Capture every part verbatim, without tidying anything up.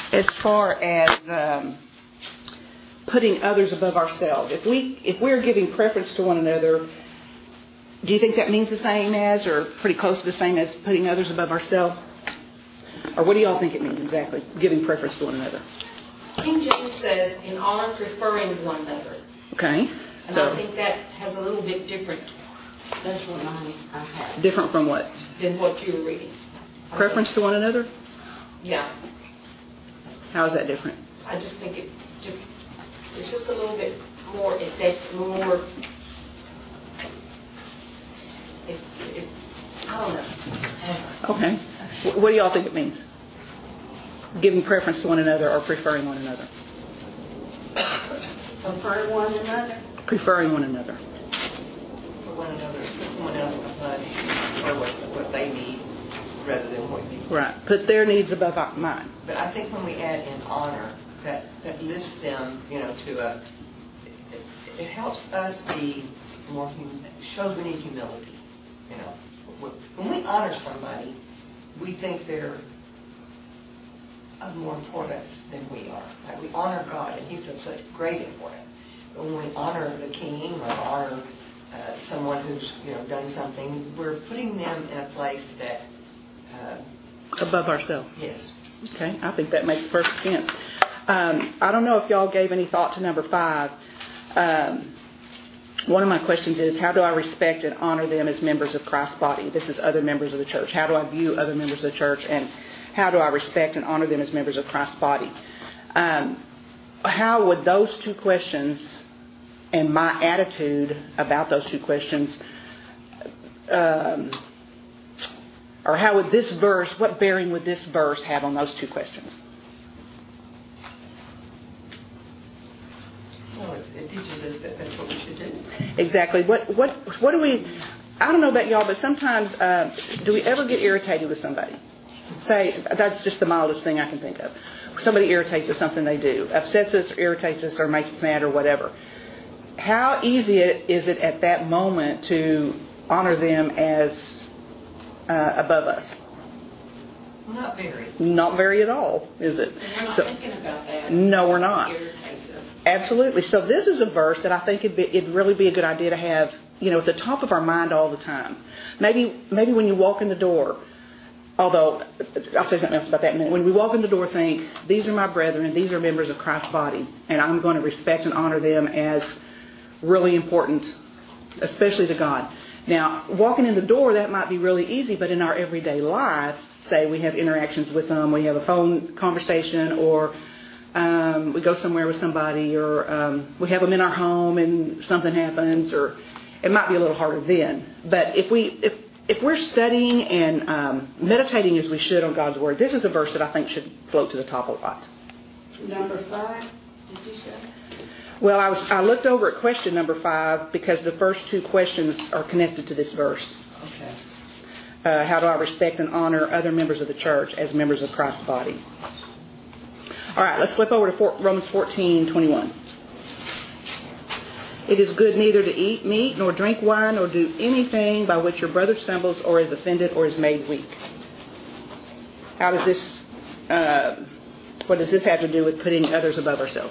as far as um, putting others above ourselves. If we if we're giving preference to one another, do you think that means the same as, or pretty close to the same as, putting others above ourselves? Or what do y'all think it means exactly, giving preference to one another? King James says, in honor preferring one another. Okay. And so, I think that has a little bit different. That's what I, I have. Different from what? Than what you were reading. Preference to one another? Yeah. How is that different? I just think it just, it's just a little bit more, it, that's more, it, it, I don't know. Okay. What do y'all think it means? Giving preference to one another or preferring one another? Preferring one another? Preferring one another. For one another, put someone else's money or what, what they need rather than what you need. Right. Put their needs above mine. But I think when we add in honor, that, that lifts them, you know, to a, it, it helps us be more, hum, shows we need humility, you know. When we honor somebody, we think they're of more importance than we are. Like we honor God, and He's of such great importance. But when we honor the king or honor uh, someone who's you know done something, we're putting them in a place that uh, above ourselves. Yes. Okay, I think that makes perfect sense. Um, I don't know if y'all gave any thought to number five. Um, one of my questions is, how do I respect and honor them as members of Christ's body? This is other members of the church. How do I view other members of the church, and how do I respect and honor them as members of Christ's body? Um, how would those two questions and my attitude about those two questions, um, or how would this verse, what bearing would this verse have on those two questions? Well, it, it teaches us that that's what we should do. Exactly. What what what do we? I don't know about y'all, but sometimes uh, do we ever get irritated with somebody? Say, that's just the mildest thing I can think of. Somebody irritates us, something they do, upsets us, or irritates us, or makes us mad, or whatever. How easy is it at that moment to honor them as uh, above us? Not very. Not very at all, is it? We're not so, thinking about that. No, we're not. It irritates us. Absolutely. So this is a verse that I think it'd, be, it'd really be a good idea to have, you know, at the top of our mind all the time. Maybe, maybe when you walk in the door. Although, I'll say something else about that in a minute. When we walk in the door, think, these are my brethren, these are members of Christ's body, and I'm going to respect and honor them as really important, especially to God. Now, walking in the door, that might be really easy, but in our everyday lives, say we have interactions with them, we have a phone conversation, or um, we go somewhere with somebody, or um, we have them in our home and something happens, or it might be a little harder then. But if we... if If we're studying and um, meditating as we should on God's Word, this is a verse that I think should float to the top a lot. Number five, did you say? Well, I was I looked over at question number five because the first two questions are connected to this verse. Okay. Uh, how do I respect and honor other members of the church as members of Christ's body? All right, let's flip over to Romans fourteen twenty-one. It is good neither to eat meat, nor drink wine, nor do anything by which your brother stumbles or is offended or is made weak. How does this, uh, what does this have to do with putting others above ourselves?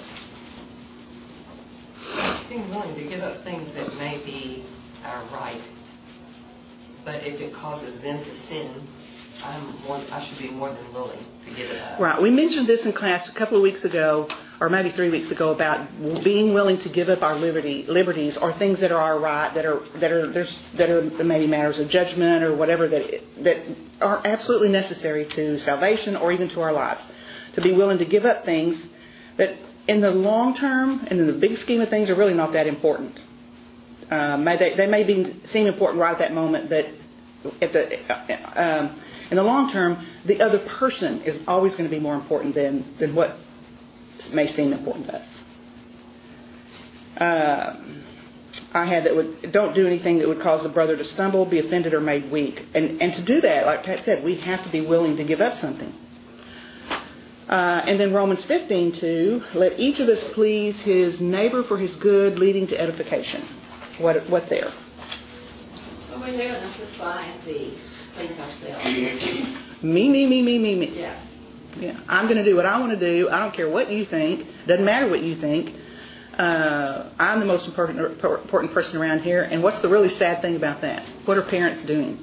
Being willing to give up things that may be our right, but if it causes them to sin, I'm more, I should be more than willing to give it up. Right. We mentioned this in class a couple of weeks ago, or maybe three weeks ago, about being willing to give up our liberty, liberties, or things that are our right, that are that are there's that are maybe matters of judgment or whatever that that are absolutely necessary to salvation or even to our lives. To be willing to give up things that, in the long term and in the big scheme of things, are really not that important. Uh, may they, they may be seem important right at that moment, but at the uh, um, in the long term, the other person is always going to be more important than, than what may seem important to us. Uh, I had that would don't do anything that would cause the brother to stumble, be offended, or made weak. And and to do that, like Pat said, we have to be willing to give up something. Uh, and then Romans fifteen two, let each of us please his neighbor for his good, leading to edification. What what there? Well, we're living in society. Please ourselves. Me, me, me, me, me, me. Yeah. Yeah, I'm going to do what I want to do. I don't care what you think. Doesn't matter what you think. Uh, I'm the most important important person around here. And what's the really sad thing about that? What are parents doing?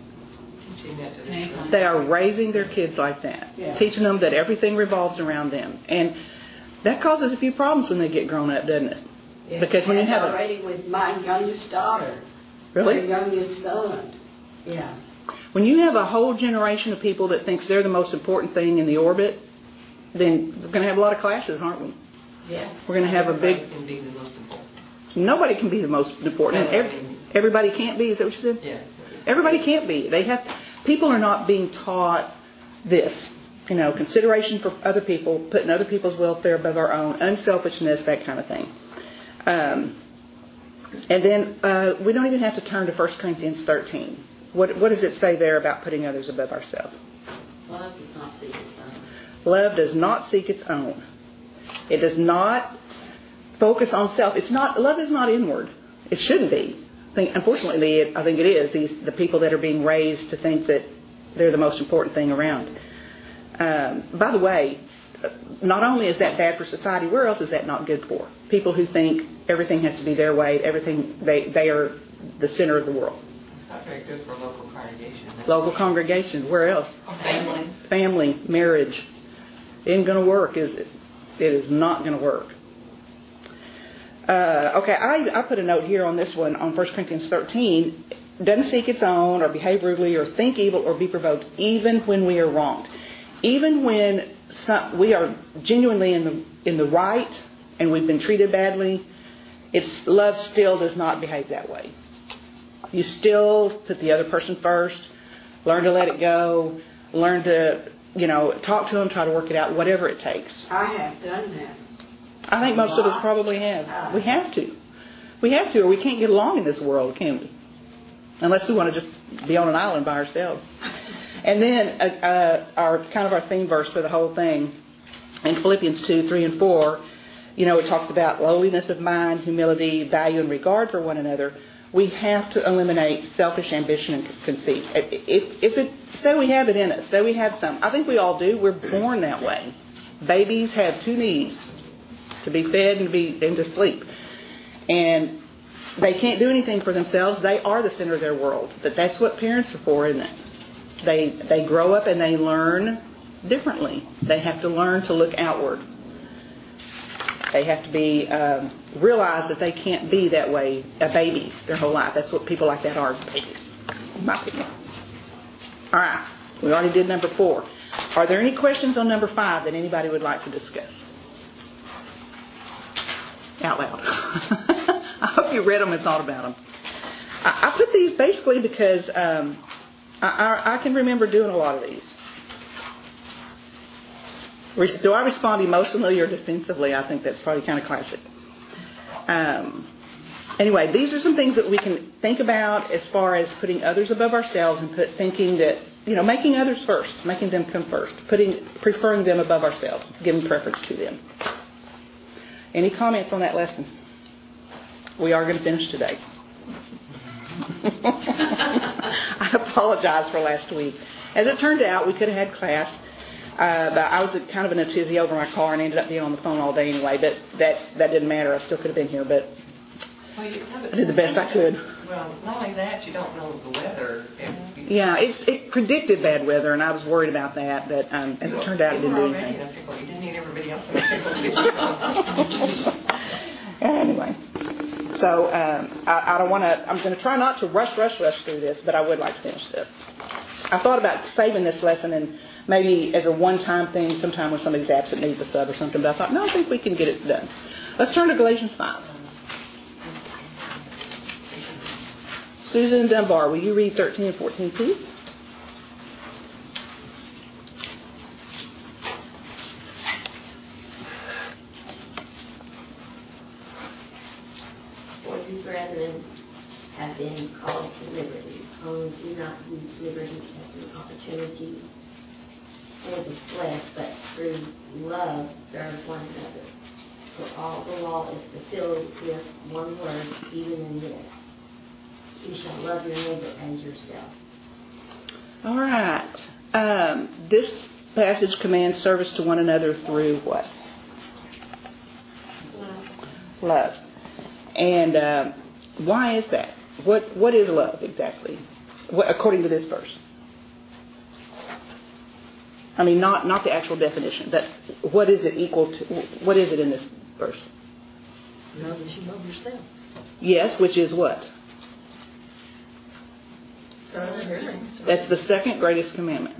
They are raising their kids like that, yeah. Teaching them that everything revolves around them, and that causes a few problems when they get grown up, doesn't it? Yeah, because when you have already a, with my youngest daughter, really, my youngest son, yeah. When you have a whole generation of people that thinks they're the most important thing in the orbit, then we're going to have a lot of clashes, aren't we? Yes. We're going to have everybody a big. Can be the most important. Nobody can be the most important. No, Every, I mean, everybody can't be. Is that what you said? Yeah. Everybody can't be. They have. People are not being taught this. You know, consideration for other people, putting other people's welfare above our own, unselfishness, that kind of thing. Um, and then uh, we don't even have to turn to First Corinthians thirteen. What, what does it say there about putting others above ourselves? Love does not seek its own. Love does not seek its own. It does not focus on self. It's not. Love is not inward. It shouldn't be. I think, unfortunately, it, I think it is. These the people that are being raised to think that they're the most important thing around. Um, by the way, not only is that bad for society, where else is that not good for? People who think everything has to be their way, everything they they are the center of the world. It's not very good for local congregation. That's Local congregation, where else? Families. Family, marriage. It ain't going to work, is it? It is not going to work. Uh, okay, I, I put a note here on this one on First Corinthians thirteen. Doesn't seek its own or behave rudely or think evil or be provoked, even when we are wronged. Even when some, we are genuinely in the in the right and we've been treated badly, it's love still does not behave that way. You still put the other person first. Learn to let it go. Learn to, you know, talk to them, try to work it out, whatever it takes. I have done that. I think most of us probably have. We have to. We have to, or we can't get along in this world, can we? Unless we want to just be on an island by ourselves. And then uh, uh, our kind of our theme verse for the whole thing in Philippians two, three, and four, you know, it talks about lowliness of mind, humility, value, and regard for one another. We have to eliminate selfish ambition and conceit. If, if it, say we have it in us, say we have some. I think we all do. We're born that way. Babies have two needs, to be fed and to be and to sleep. And they can't do anything for themselves. They are the center of their world. But that's what parents are for, isn't it? They they grow up and they learn differently. They have to learn to look outward. They have to be um, realize that they can't be that way, a baby, their whole life. That's what people like that are, babies, in my opinion. All right, we already did number four. Are there any questions on number five that anybody would like to discuss? Out loud. I hope you read them and thought about them. I, I put these basically because um, I, I, I can remember doing a lot of these. Do I respond emotionally or defensively? I think that's probably kind of classic. Um, anyway, these are some things that we can think about as far as putting others above ourselves and put thinking that, you know, making others first, making them come first, putting preferring them above ourselves, giving preference to them. Any comments on that lesson? We are going to finish today. I apologize for last week. As it turned out, we could have had class. Uh, but I was kind of in a tizzy over my car and ended up being on the phone all day anyway. But that, that didn't matter. I still could have been here. But well, you I did the best I could. Well, not only that, you don't know the weather. Yeah, it's, it predicted bad weather, and I was worried about that. But um, as it turned out, it didn't do anything. You, know, you didn't need everybody else in a pickle. Anyway, so um, I, I don't want to. I'm going to try not to rush, rush, rush through this, but I would like to finish this. I thought about saving this lesson and maybe as a one-time thing, sometime when somebody's absent, needs a sub or something. But I thought, no, I think we can get it done. Let's turn to Galatians five. Susan Dunbar, will you read thirteen and fourteen, please? For you, brethren, have been called to liberty. Only do not use liberty as an opportunity for the flesh, but through love serve one another. For all the law is fulfilled with one word, even in this: you shall love your neighbor as yourself. All right. Um, this passage commands service to one another through what? Love. And uh, why is that? What What is love exactly, what, according to this verse? I mean, not not the actual definition, but what is it equal to? What is it in this verse? Love as you love yourself. Yes, which is what? That's the second greatest commandment.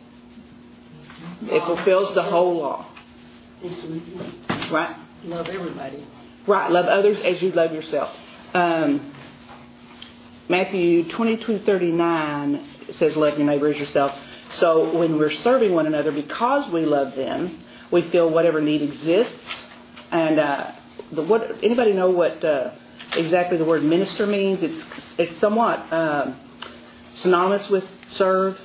It fulfills the whole law. Right? Love everybody. Right. Love others as you love yourself. Um, Matthew twenty-two thirty-nine says, love your neighbor as yourself. So when we're serving one another because we love them, we feel whatever need exists. And uh, the, what anybody know what uh, exactly the word minister means? It's it's somewhat uh, synonymous with serve.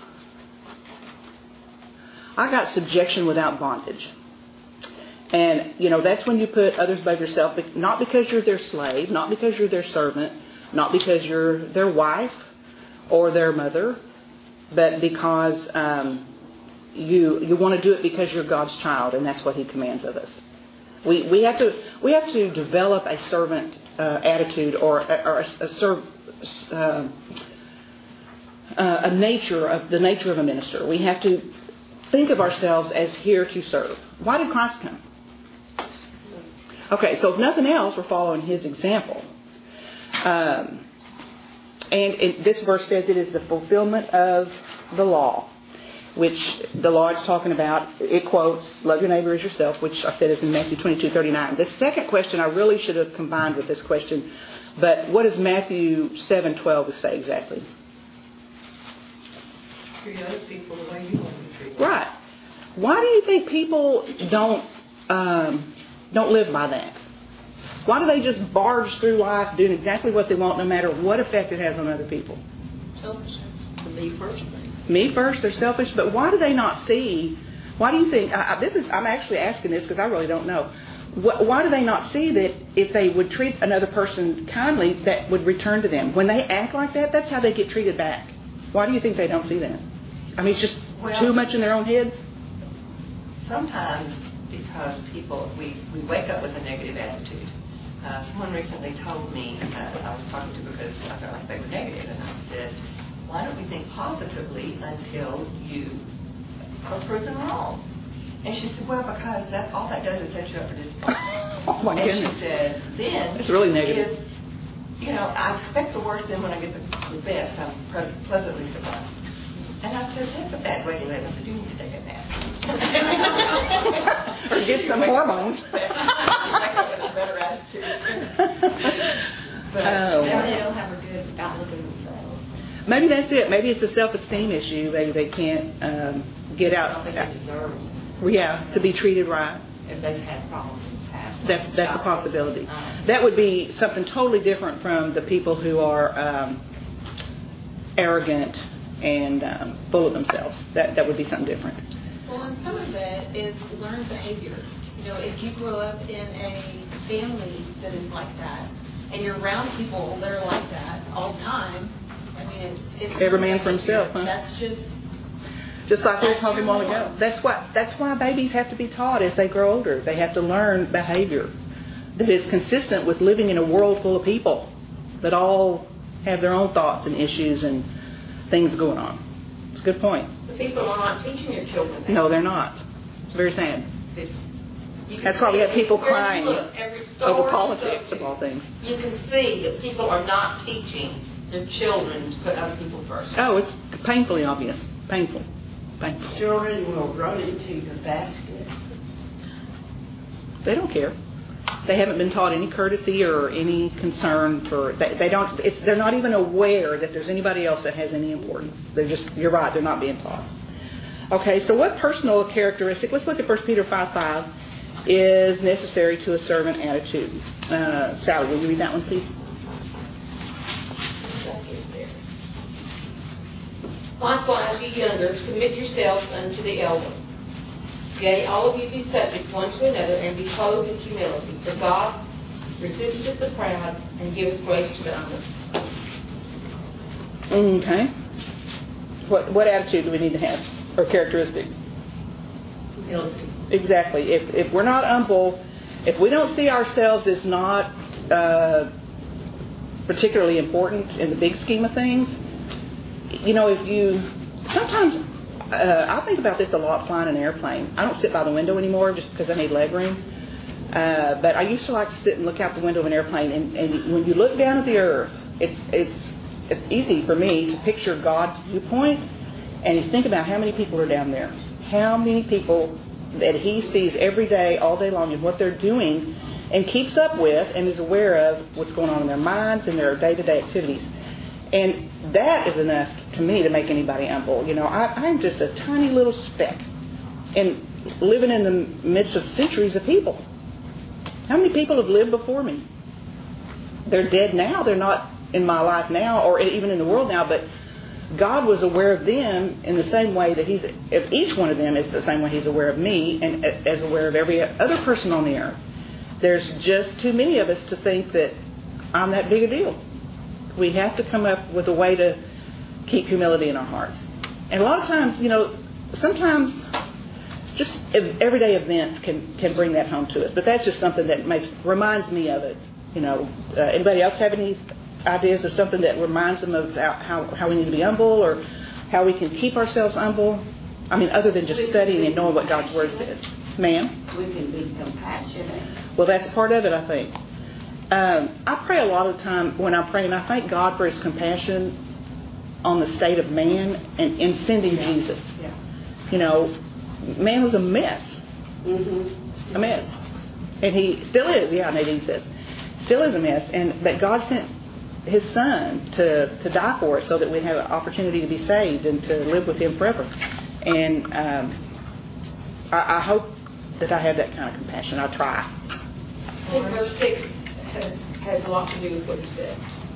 I got subjection without bondage. And, you know, that's when you put others above yourself, not because you're their slave, not because you're their servant, not because you're their wife or their mother, but because um, you you want to do it because you're God's child, and that's what He commands of us. We we have to we have to develop a servant uh, attitude or, or a, a serv, uh, uh, a nature of the nature of a minister. We have to think of ourselves as here to serve. Why did Christ come? Okay, so if nothing else, we're following His example. Um, and it, this verse says it is the fulfillment of the law, which the law is talking about. It quotes, love your neighbor as yourself, which I said is in Matthew twenty-two thirty-nine. The second question I really should have combined with this question, but what does Matthew seven twelve say exactly? Treat other people the way you want to be treated. Right. Why do you think people don't um, don't live by that? Why do they just barge through life doing exactly what they want, no matter what effect it has on other people? Selfishness. The me first thing. Me first. They're selfish, but why do they not see? Why do you think? I, I, this is. I'm actually asking this because I really don't know. Wh- why do they not see that if they would treat another person kindly, that would return to them? When they act like that, that's how they get treated back. Why do you think they don't see that? I mean, it's just Well, too much in their own heads. Sometimes because people, we, we wake up with a negative attitude. Uh, someone recently told me, uh, I was talking to because I felt like they were negative, and I said, why don't we think positively until you are proven wrong? And she said, well, because that all that does is set you up for disappointment. Oh, my and goodness. she said, then, It's really negative. if, you know, I expect the worst, and when I get the, the best, I'm pre- pleasantly surprised. And I said, that's a bad way to live. I said, you need to take a nap. Or get some hormones. Wake up with a better attitude. But Oh. now they don't have a good outlook on themselves. Maybe that's it. Maybe it's a self-esteem issue. Maybe they can't um, get I don't out. think they deserve Yeah, to be treated right. if they've had problems in the past. That's that's a possibility. Um, That would be something totally different from the people who are um, arrogant and um, full of themselves. That that would be something different. Well, and some of that is learned behavior. You know, if you grow up in a family that is like that, and you're around people that are like that all the time, I mean, it's... it's Every man for himself, huh? That's just... Just like we were That's talking a your while ago. norm. That's why that's why babies have to be taught as they grow older. They have to learn behavior that is consistent with living in a world full of people that all have their own thoughts and issues and things going on. It's a good point. The people are not teaching your children that. No, they're not. It's very sad. It's, you can That's why we see have people everywhere you crying look, every store over you politics go of to, all things. You can see that people are not teaching their children to put other people first. Oh, it's painfully obvious. Painful. Painful. Children will run into your basket. They don't care. They haven't been taught any courtesy or any concern for. They, they don't. It's, they're not even aware that there's anybody else that has any importance. They're just. You're right. They're not being taught. Okay. So, what personal characteristic? Let's look at First Peter five five. Is necessary to a servant attitude. Uh, Sally, will you read that one, please? Likewise, ye younger, submit yourselves unto the elder. Yea, all of you be subject one to another, and be clothed in humility. For God resisteth the proud, and giveth grace to the humble. Okay. What what attitude do we need to have, or characteristic? Guilty. Exactly. If if we're not humble, if we don't see ourselves as not uh, particularly important in the big scheme of things, you know, if you sometimes uh, I think about this a lot flying an airplane. I don't sit by the window anymore just because I need leg room. Uh, but I used to like to sit and look out the window of an airplane, and, and when you look down at the earth, it's it's it's easy for me to picture God's viewpoint, and you think about how many people are down there, how many people that He sees every day, all day long, and what they're doing, and keeps up with, and is aware of what's going on in their minds and their day-to-day activities. And that is enough to me to make anybody humble. You know, I, I'm just a tiny little speck, and living in the midst of centuries of people. How many people have lived before me? They're dead now. They're not in my life now, or even in the world now, but God was aware of them in the same way that He's, if each one of them is the same way He's aware of me, and as aware of every other person on the earth. There's just too many of us to think that I'm that big a deal. We have to come up with a way to keep humility in our hearts. And a lot of times, you know, sometimes just everyday events can, can bring that home to us. But that's just something that makes reminds me of it. You know, uh, anybody else have any ideas of something that reminds them of how, how we need to be humble, or how we can keep ourselves humble? I mean, other than just studying and knowing what God's Word says. Ma'am? We can be compassionate. Well, that's part of it, I think. Um, I pray a lot of the time when I'm praying, I thank God for His compassion on the state of man and in sending Yeah. Jesus. Yeah. You know, man was a mess. Mm-hmm. A mess. And he still is, yeah, Nadine says. Still is a mess. And but God sent His Son to, to die for us so that we have an opportunity to be saved and to live with Him forever. And um, I, I hope that I have that kind of compassion. I try. I think verse six has, has a lot to do with what you said.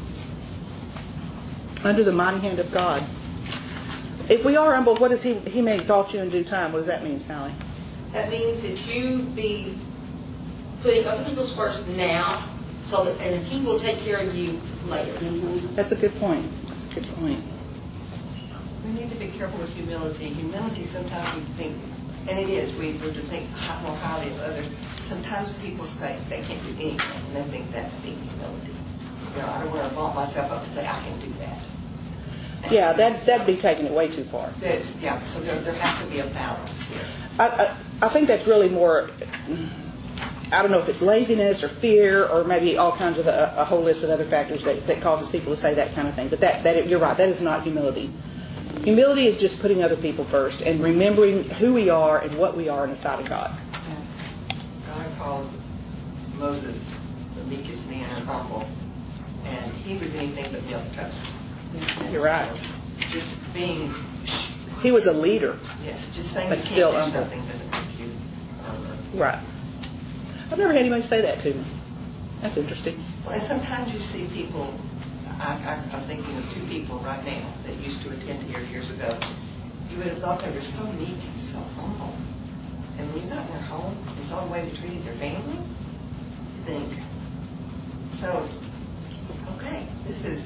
Under the mighty hand of God. If we are humble, what does He, He may exalt you in due time. What does that mean, Sally? That means that you be putting other people's first now, so that and He will take care of you later. Mm-hmm. That's a good point. That's a good point. We need to be careful with humility. Humility, sometimes we think, and it is, we were to think more highly of others. Sometimes people say they can't do anything, and they think that's being humility. You know, I don't want to vault myself up and say I can do that. And Yeah, that, that'd be taking it way too far. That's, yeah, so there, there has to be a balance here. I, I, I think that's really more, I don't know if it's laziness or fear or maybe all kinds of a, a whole list of other factors that, that causes people to say that kind of thing. But that, that you're right, that is not humility. Humility is just putting other people first and remembering who we are and what we are in the sight of God. God called Moses the meekest man and humble, and he was anything but milk toast. You're right. Just being, He was a leader. yes, just saying But you still can't do humble. something doesn't make you humble. Right. I've never had anybody say that to me. That's interesting. Well, and sometimes you see people, I, I, I'm thinking of two people right now that used to attend here years ago. You would have thought they were so meek and so humble. And when you got in their home and saw the way they treated their family, you think, so, okay, this is,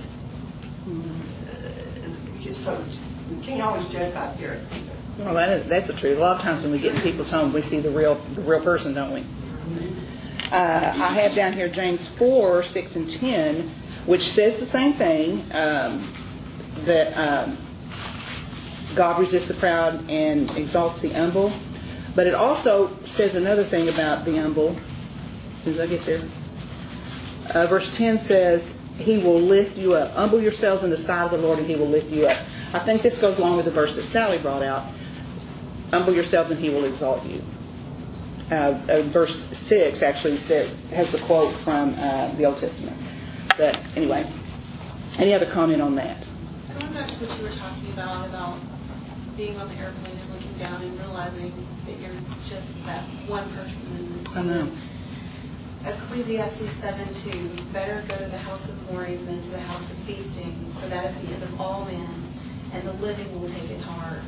uh, so you can't always judge by appearance either. Well, that is, that's the truth. A lot of times when we get in people's homes, we see the real the real person, don't we? Uh, I have down here James four, six, and ten, which says the same thing, um, that um, God resists the proud and exalts the humble. But it also says another thing about the humble. As soon as I get there. Uh, verse ten says, He will lift you up. Humble yourselves in the sight of the Lord and He will lift you up. I think this goes along with the verse that Sally brought out. Humble yourselves and He will exalt you. Uh, uh, verse six actually says, has the quote from uh, the Old Testament. But anyway, any other comment on that? Going back to what you were talking about, about being on the airplane and looking down and realizing that you're just that one person in this I know. Ecclesiastes seven two, better go to the house of mourning than to the house of feasting, for that is the end of all men, and the living will take its heart.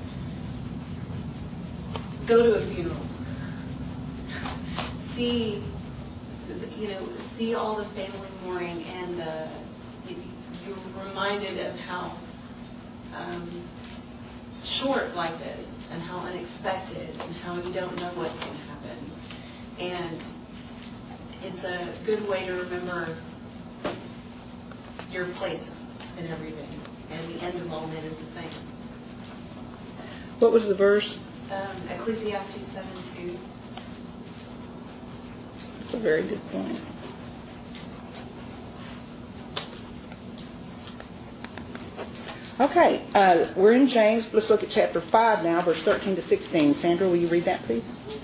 Go to a funeral. See, you know, see all the family mourning, and uh, you, you're reminded of how um, short life is. and how unexpected and how you don't know what's going to happen. And it's a good way to remember your place in everything. And the end of all men is the same. What was the verse? Um, Ecclesiastes seven two. That's a very good point. Okay, uh, we're in James. Let's look at chapter five now, verse thirteen to sixteen. Sandra, will you read that, please?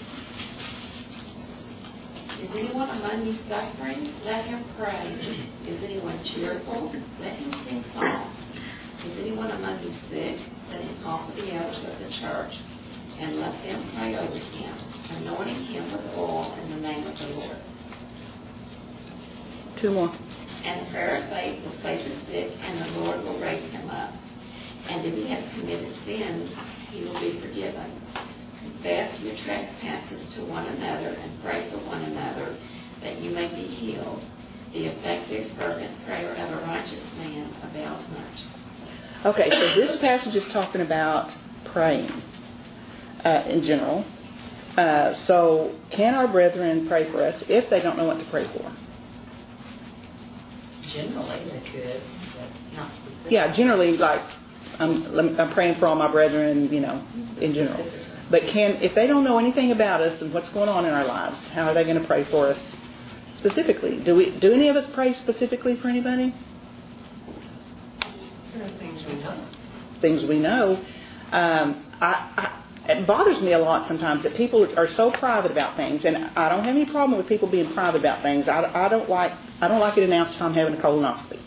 Is anyone among you suffering? Let him pray. Is anyone cheerful? Let him sing psalms. Is anyone among you sick? Let him call for the elders of the church, and let them pray over him, anointing him with oil in the name of the Lord. Two more. And the prayer of faith will save the sick, and the Lord will raise him up. And if he has committed sins, he will be forgiven. Confess your trespasses to one another and pray for one another that you may be healed. The effective, fervent prayer of a righteous man avails much. Okay, so this passage is talking about praying uh, in general. Uh, so can our brethren pray for us if they don't know what to pray for? Generally, they could, but not specifically. Yeah, generally, like, I'm, I'm praying for all my brethren, you know, in general. But can, if they don't know anything about us and what's going on in our lives, how are they going to pray for us specifically? Do we? Do any of us pray specifically for anybody? There are things we know. Things we know. Um, I, I, it bothers me a lot sometimes that people are so private about things, and I don't have any problem with people being private about things. I, I don't like I don't like it announced if I'm having a colonoscopy.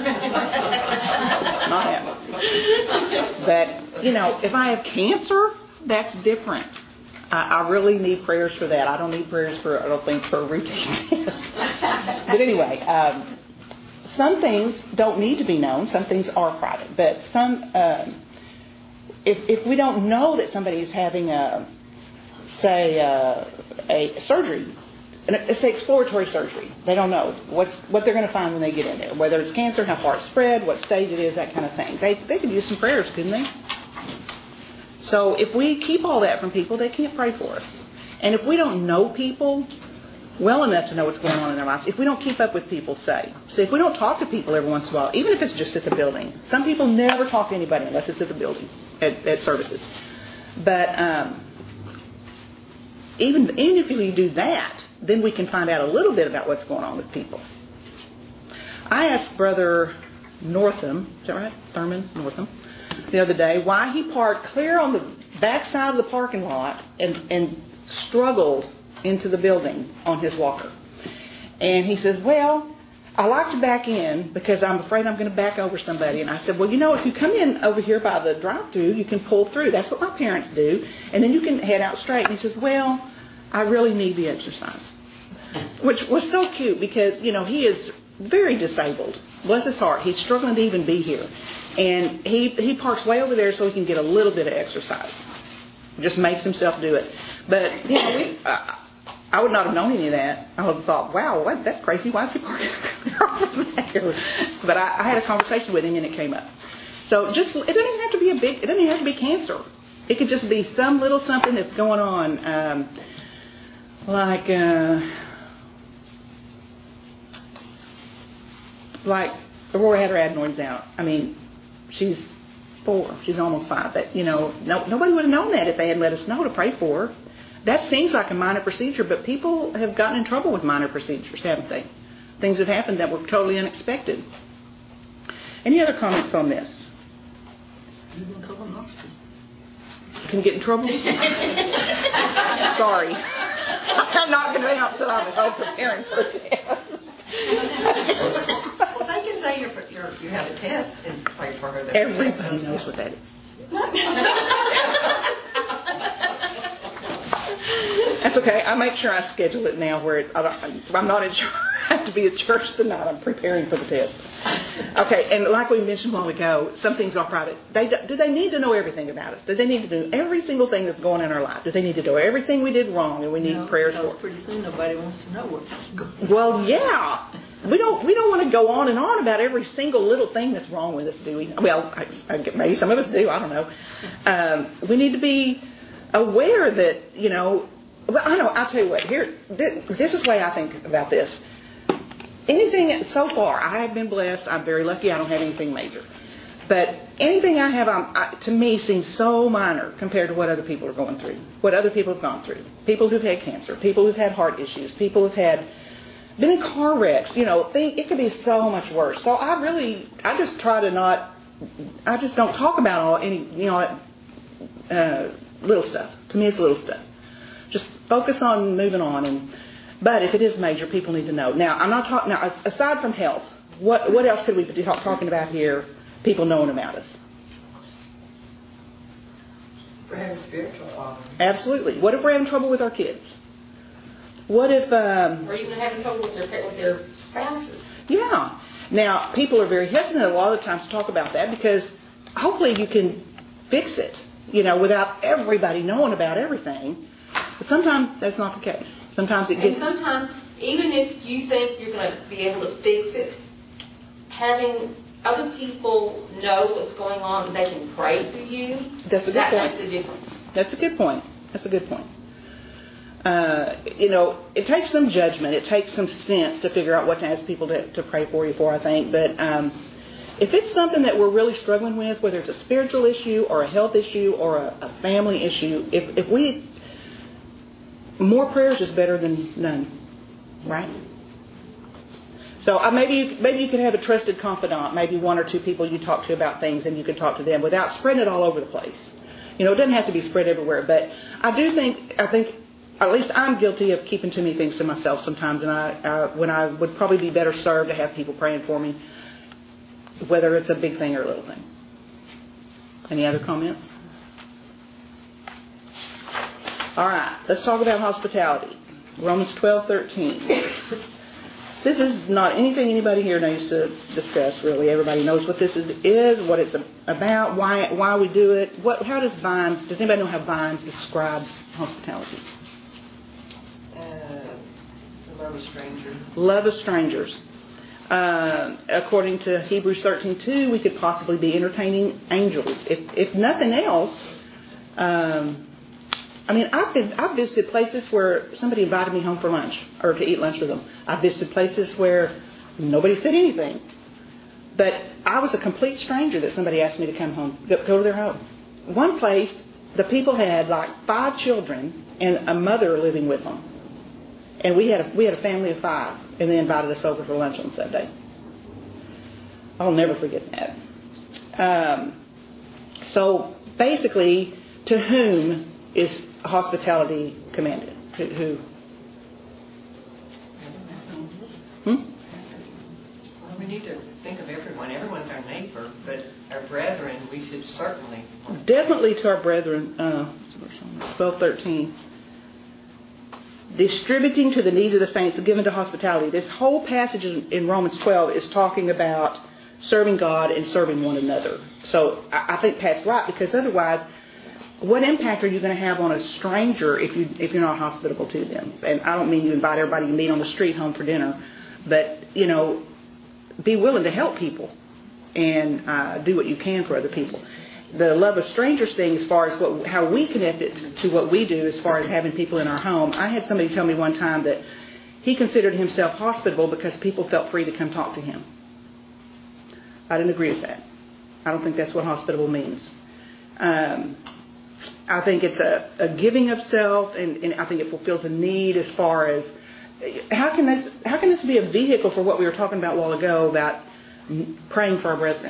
Not happening. But you know, if I have cancer, that's different. I, I really need prayers for that. I don't need prayers for I don't think for a routine test. But anyway. Um, Some things don't need to be known. Some things are private. But some, uh, if if we don't know that somebody is having a, say, uh, a surgery, let's say exploratory surgery, they don't know what's what they're going to find when they get in there, whether it's cancer, how far it's spread, what stage it is, that kind of thing. They they could use some prayers, couldn't they? So if we keep all that from people, they can't pray for us. And if we don't know people well enough to know what's going on in their lives, if we don't keep up with people's say, so if we don't talk to people every once in a while, even if it's just at the building, some people never talk to anybody unless it's at the building, at, at services. But um, even, even if we do that, then we can find out a little bit about what's going on with people. I asked Brother Northam, is that right? Thurman Northam, the other day, why he parked clear on the back side of the parking lot and, and struggled into the building on his walker. And he says, well, I like to back in because I'm afraid I'm going to back over somebody. And I said, well, you know, if you come in over here by the drive-thru, you can pull through. That's what my parents do. And then you can head out straight. And he says, well, I really need the exercise. Which was so cute because, you know, he is very disabled. Bless his heart. He's struggling to even be here. And he, he parks way over there so he can get a little bit of exercise. Just makes himself do it. But, you know, we... Uh, I would not have known any of that. I would have thought, wow, what, that's crazy. Why is he parking there? But I, I had a conversation with him and it came up. So just, it doesn't even have to be a big, it doesn't even have to be cancer. It could just be some little something that's going on. Um, like, uh, like Aurora had her adenoids out. I mean, she's four. She's almost five. But, you know, no, nobody would have known that if they hadn't let us know to pray for her. That seems like a minor procedure, but people have gotten in trouble with minor procedures, haven't they? Things have happened that were totally unexpected. Any other comments on this? Even colonoscopies. Can you get in trouble? Sorry. I'm not going to announce that I was preparing for the test. Well, they can say you're, you're, you have a test and pray for her. Everybody knows what that is. That's okay. I make sure I schedule it now where it, I don't, I'm not in church. I have to be at church the night I'm preparing for the test. Okay, and like we mentioned a while ago, some things are private. They, do they need to know everything about us? Do they need to know every single thing that's going on in our life? Do they need to know everything we did wrong and we need no, prayers no, for? Pretty soon nobody wants to know what's going on. Well, yeah. we don't we don't want to go on and on about every single little thing that's wrong with us, do we? Well, I, I, maybe some of us do. I don't know. Um, we need to be aware that, you know, well, I know. I'll tell you what. Here, this, this is the way I think about this. Anything so far, I have been blessed. I'm very lucky. I don't have anything major. But anything I have, I'm, I, to me, seems so minor compared to what other people are going through, what other people have gone through. People who've had cancer, people who've had heart issues, people who've had been in car wrecks. You know, think, it could be so much worse. So I really, I just try to not, I just don't talk about all any, you know, uh, little stuff. To me, it's little stuff. Just focus on moving on. And but if it is major, people need to know. Now, I'm not talking. Now, aside from health, what what else could we be talk, talking about here? People knowing about us. We're having spiritual problems. Absolutely. What if we're having trouble with our kids? What if... Um, or even having trouble with their, with their spouses. Yeah. Now, people are very hesitant a lot of times to talk about that because hopefully you can fix it, you know, without everybody knowing about everything. But sometimes that's not the case. Sometimes it gets... And sometimes, even if you think you're going to be able to fix it, having other people know what's going on and they can pray for you, that's a good that point. makes a difference. That's a good point. That's a good point. Uh, you know, it takes some judgment. It takes some sense to figure out what to ask people to, to pray for you for, I think. But um, if it's something that we're really struggling with, whether it's a spiritual issue or a health issue or a, a family issue, if, if we... more prayers is better than none, right? So uh, maybe you, maybe you could have a trusted confidant, maybe one or two people you talk to about things, and you could talk to them without spreading it all over the place. You know, it doesn't have to be spread everywhere, but I do think I think at least I'm guilty of keeping too many things to myself sometimes, and I uh, when I would probably be better served to have people praying for me, whether it's a big thing or a little thing. Any other comments? All right, let's talk about hospitality. Romans twelve thirteen. This is not anything anybody here needs to discuss, really. Everybody knows what this is, is what it's about, why why we do it. What, how does Vines, does anybody know how Vines describes hospitality? Uh, the love of strangers. Love of strangers. Uh, according to Hebrews thirteen two, we could possibly be entertaining angels. If, if nothing else... Um, I mean, I've, been, I've visited places where somebody invited me home for lunch or to eat lunch with them. I've visited places where nobody said anything. But I was a complete stranger that somebody asked me to come home, go, go to their home. One place, the people had like five children and a mother living with them. And we had a, we had a family of five, and they invited us over for lunch on Sunday. I'll never forget that. Um, so basically, to whom is hospitality commanded? Who? who? Hmm? Well, we need to think of everyone. Everyone's our neighbor, but our brethren, we should certainly... Definitely to our brethren. Uh, twelve thirteen. Distributing to the needs of the saints, given to hospitality. This whole passage in Romans twelve is talking about serving God and serving one another. So I think Pat's right, because otherwise... what impact are you going to have on a stranger if you if you're not hospitable to them? And I don't mean you invite everybody you meet on the street home for dinner, but you know, be willing to help people and uh, do what you can for other people. The love of strangers thing, as far as what how we connect it to what we do, as far as having people in our home. I had somebody tell me one time that he considered himself hospitable because people felt free to come talk to him. I didn't agree with that. I don't think that's what hospitable means. Um, I think it's a, a giving of self, and, and I think it fulfills a need as far as how can this how can this be a vehicle for what we were talking about a while ago about praying for our brethren?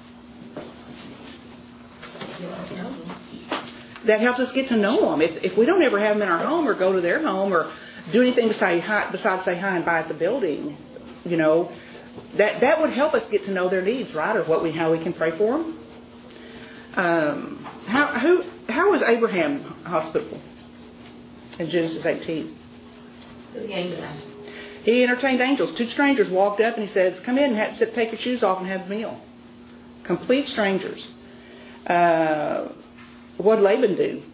That helps us get to know them. If, if we don't ever have them in our home or go to their home or do anything besides, besides say hi and bye at the building, you know, that that would help us get to know their needs, right? Or what we how we can pray for them. Um, how who how was Abraham hospitable in Genesis eighteen? The angels. He entertained angels. Two strangers walked up and he says, "Come in and have, sit, take your shoes off and have a meal." Complete strangers. Uh, what did Laban do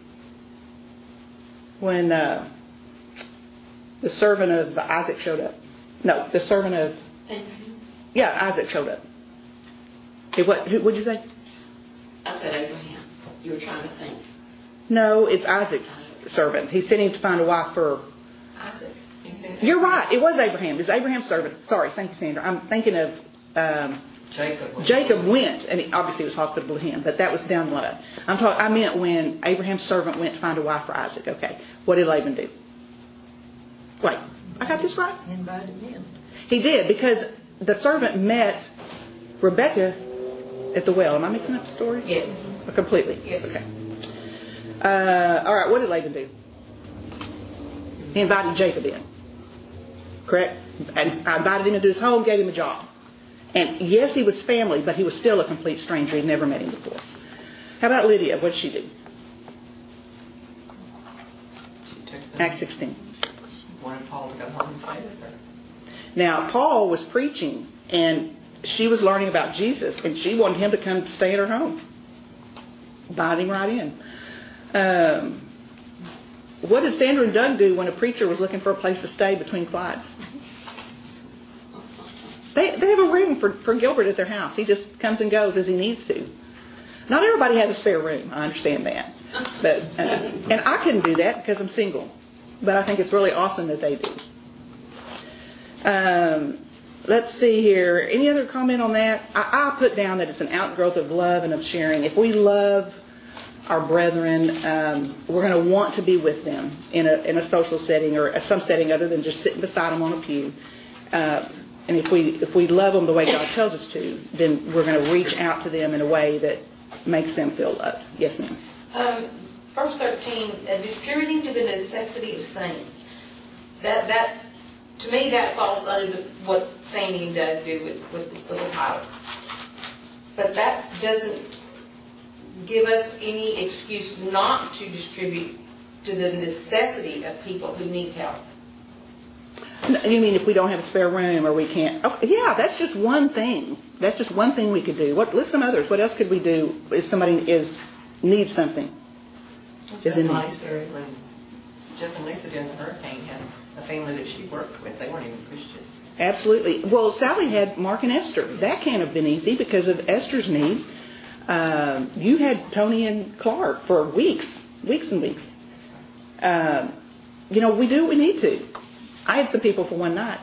when uh, the servant of Isaac showed up? No, the servant of Abraham? Yeah, Isaac showed up. Hey, what what'd you say? I said Abraham. You were trying to think. No, it's Isaac's servant. He sent him to find a wife for... Isaac. You're right. It was Abraham. It's Abraham's servant. Sorry. Thank you, Sandra. I'm thinking of... Um, Jacob. Jacob went, and he, obviously it was hospitable to him, but that was down the line. I'm talking. I meant when Abraham's servant went to find a wife for Isaac. Okay. What did Laban do? Wait. I got this right? He invited him. He did, because the servant met Rebecca at the well. Am I mixing up the story? Yes. Oh, completely? Yes. Okay. Uh, all right, what did Laban do? He invited Jacob in. Correct? And I invited him into his home, gave him a job. And yes, he was family, but he was still a complete stranger. He'd never met him before. How about Lydia? What did she do? She took them. Acts sixteen. Wanted Paul to come home and stay with her. Now, Paul was preaching, and she was learning about Jesus, and she wanted him to come stay at her home. Invited him right in. Um, what did Sandra and Doug do when a preacher was looking for a place to stay between flights? They they have a room for, for Gilbert at their house. He just comes and goes as he needs to. Not everybody has a spare room. I understand that. But uh, and I couldn't do that because I'm single. But I think it's really awesome that they do. Um, let's see here. Any other comment on that? I, I put down that it's an outgrowth of love and of sharing. If we love our brethren, um, we're going to want to be with them in a in a social setting or some setting other than just sitting beside them on a pew. Uh, and if we if we love them the way God tells us to, then we're going to reach out to them in a way that makes them feel loved. Yes, ma'am. Um, verse thirteen, uh, distributing to the necessity of saints. That that to me that falls under the, what Sandy and Doug do with with this little title. But that doesn't give us any excuse not to distribute to the necessity of people who need help. You mean if we don't have a spare room or we can't? Oh, yeah, that's just one thing. That's just one thing we could do. What? List some others. What else could we do if somebody is needs something? Jeff Is in and need. Lisa, when Jeff and Lisa during the hurricane had a family that she worked with. They weren't even Christians. Absolutely. Well, Sally had Mark and Esther. That can't have been easy because of Esther's needs. Um, you had Tony and Clark for weeks, weeks and weeks. Um, you know, we do what we need to. I had some people for one night.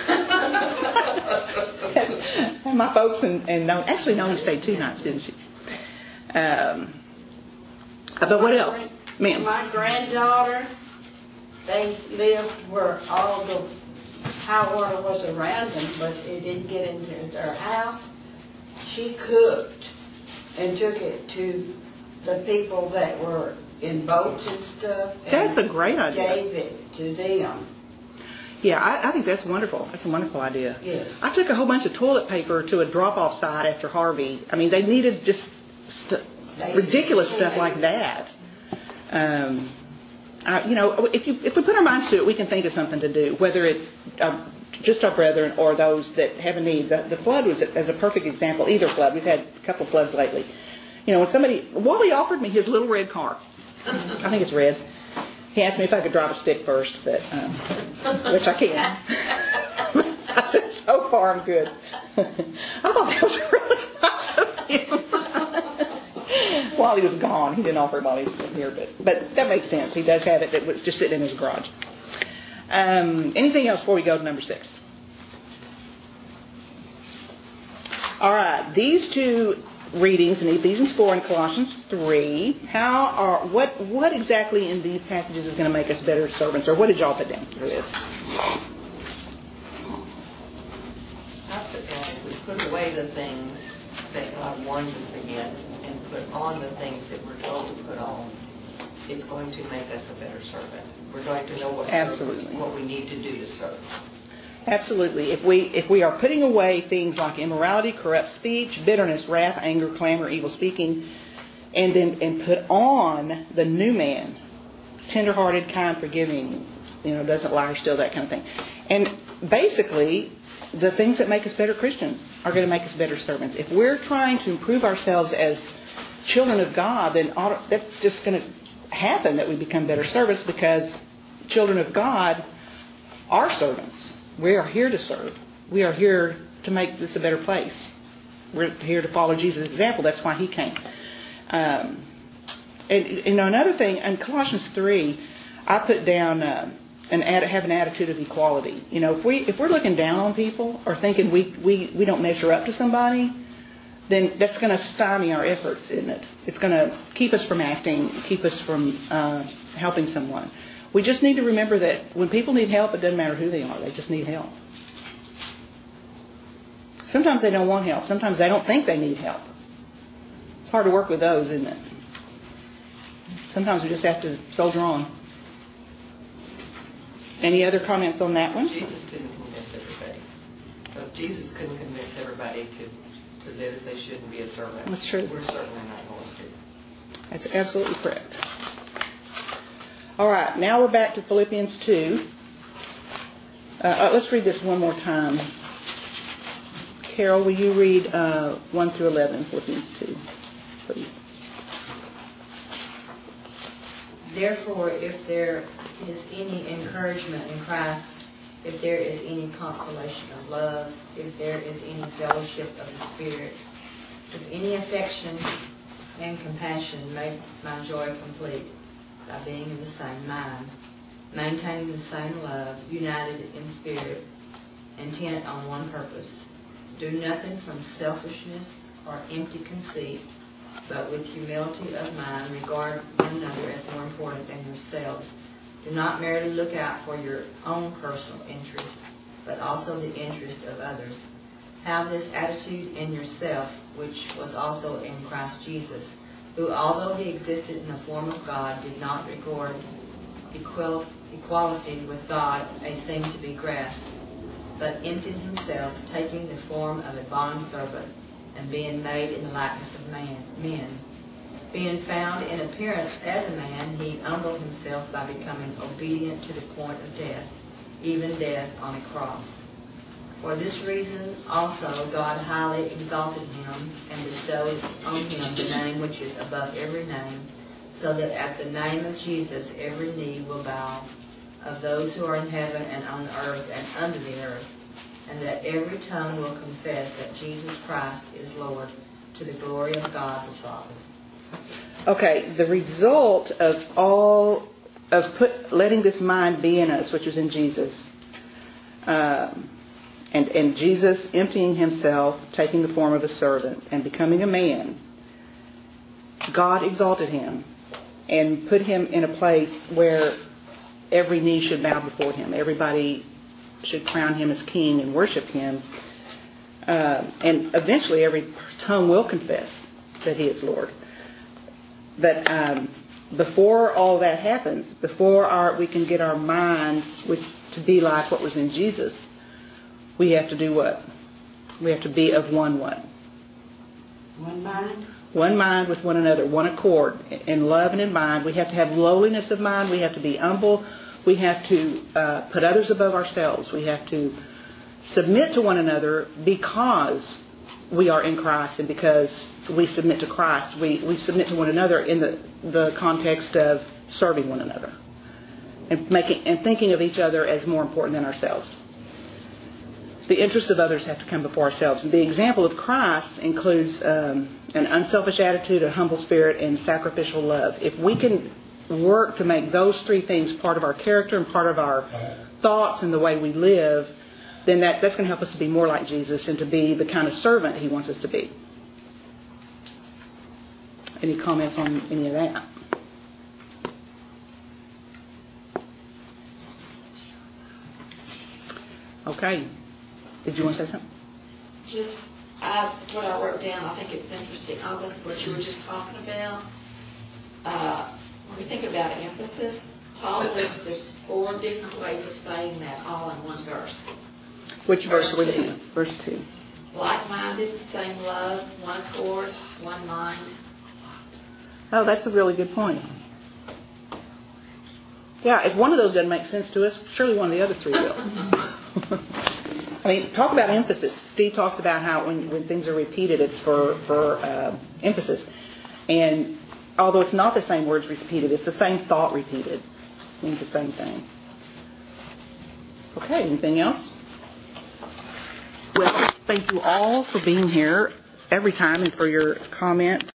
And my folks and, and no, actually Noni stayed two nights, didn't she? Um, but what else? Ma'am. My granddaughter, they lived where all the high water was around them, but it didn't get into their house. She cooked and took it to the people that were in boats and stuff. And That's a great idea. Gave it to them. Yeah, I, I think that's wonderful. That's a wonderful idea. Yes. I took a whole bunch of toilet paper to a drop-off site after Harvey. I mean, they needed just st- ridiculous stuff like that. Um, I, you know, if you if we put our minds to it, we can think of something to do, whether it's uh, just our brethren or those that have a need. The, the flood was as a perfect example. Either flood. We've had a couple floods lately. You know, when somebody, Wally offered me his little red car. I think it's red. He asked me if I could drive a stick first, but um, which I can. I said, so far I'm good. I thought that was really nice of him. While he was gone, he didn't offer it while he was here, but but that makes sense. He does have it that was just sitting in his garage. Um, anything else before we go to number six? All right, these two readings in Ephesians four and Colossians three, how are what what exactly in these passages is going to make us better servants, or what did y'all put down for this? I put down if we put away the things that God warns us against and put on the things that we're told to put on, it's going to make us a better servant. We're going to know what Absolutely. serve, what we need to do to serve. Absolutely. If we if we are putting away things like immorality, corrupt speech, bitterness, wrath, anger, clamor, evil speaking, and then and put on the new man, tenderhearted, kind, forgiving, you know, doesn't lie or steal, that kind of thing. And basically, the things that make us better Christians are going to make us better servants. If we're trying to improve ourselves as children of God, then that's just going to happen, that we become better servants, because children of God are servants. We are here to serve. we are here to make this a better place. We're here to follow Jesus' example. That's why he came. Um, and you know, another thing in Colossians three, I put down uh, an ad, have an attitude of equality. You know, if we if we're looking down on people or thinking we we, we don't measure up to somebody, then that's going to stymie our efforts, isn't it? It's going to keep us from acting, keep us from uh, helping someone. We just need to remember that when people need help, it doesn't matter who they are. They just need help. Sometimes they don't want help. Sometimes they don't think they need help. It's hard to work with those, isn't it? Sometimes we just have to soldier on. Any other comments on that one? Jesus couldn't convince everybody. So if Jesus couldn't convince everybody to, to live as they should and be a servant, That's true. We're certainly not going to. That's absolutely correct. All right, now we're back to Philippians two. Uh, let's read this one more time. Carol, will you read uh, one through eleven, Philippians two, please? Therefore, if there is any encouragement in Christ, if there is any consolation of love, if there is any fellowship of the Spirit, if any affection and compassion, make my joy complete by being in the same mind, maintaining the same love, united in spirit, intent on one purpose. Do nothing from selfishness or empty conceit, but with humility of mind, regard one another as more important than yourselves. Do not merely look out for your own personal interests, but also the interest of others. Have this attitude in yourself, which was also in Christ Jesus, who, although he existed in the form of God, did not regard equal, equality with God a thing to be grasped, but emptied himself, taking the form of a bondservant, and being made in the likeness of man, men. Being found in appearance as a man, he humbled himself by becoming obedient to the point of death, even death on a cross. For this reason also God highly exalted him and bestowed on him the name which is above every name, so that at the name of Jesus every knee will bow, of those who are in heaven and on the earth and under the earth, and that every tongue will confess that Jesus Christ is Lord, to the glory of God the Father. Okay, the result of all of put letting this mind be in us, which was in Jesus, um, and and Jesus emptying himself, taking the form of a servant, and becoming a man, God exalted him and put him in a place where every knee should bow before him. Everybody should crown him as king and worship him. Uh, and eventually every tongue will confess that he is Lord. But um, before all that happens, before our, we can get our mind which, to be like what was in Jesus, we have to do what? We have to be of one what? One mind? One mind with one another, one accord, in love and in mind. We have to have lowliness of mind. We have to be humble. We have to uh, put others above ourselves. We have to submit to one another because we are in Christ and because we submit to Christ. We, we submit to one another in the, the context of serving one another and making and thinking of each other as more important than ourselves. The interests of others have to come before ourselves. The example of Christ includes um, an unselfish attitude, a humble spirit, and sacrificial love. If we can work to make those three things part of our character and part of our thoughts and the way we live, then that, that's going to help us to be more like Jesus and to be the kind of servant he wants us to be. Any comments on any of that? Okay. Did you want to say something? Just, I, what I wrote down, I think it's interesting, all this, what you were just talking about. Uh, when we think about emphasis, Paul says there's four different ways of saying that all in one verse. Which verse were you in? Verse two. Like-minded, same love, one accord, one mind. Oh, that's a really good point. Yeah, if one of those doesn't make sense to us, surely one of the other three will. I mean, talk about emphasis. Steve talks about how when, when things are repeated, it's for, for uh, emphasis. And although it's not the same words repeated, it's the same thought repeated. It means the same thing. Okay, anything else? thank you all for being here every time and for your comments.